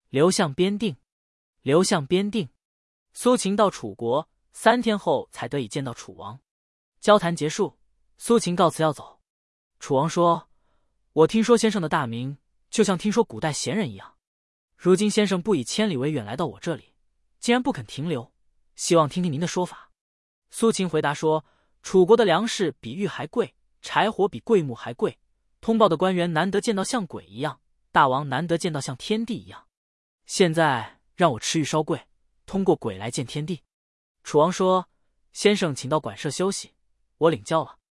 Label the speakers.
Speaker 1: 刘向边定。刘向边定。苏秦到楚国3天后才得以见到楚王。交谈结束，苏秦告辞要走。楚王说：“我听说先生的大名，就像听说古代贤人一样。如今先生不以千里为远来到我这里，竟然不肯停留，希望听听您的说法。”苏秦回答说：“楚国的粮食比玉还贵，柴火比桂木还贵。通报的官员难得见到像鬼一样，大王难得见到像天地一样。现在让我吃玉烧桂，通过鬼来见天地。”楚王说：“先生请到馆舍休息，我领教了。”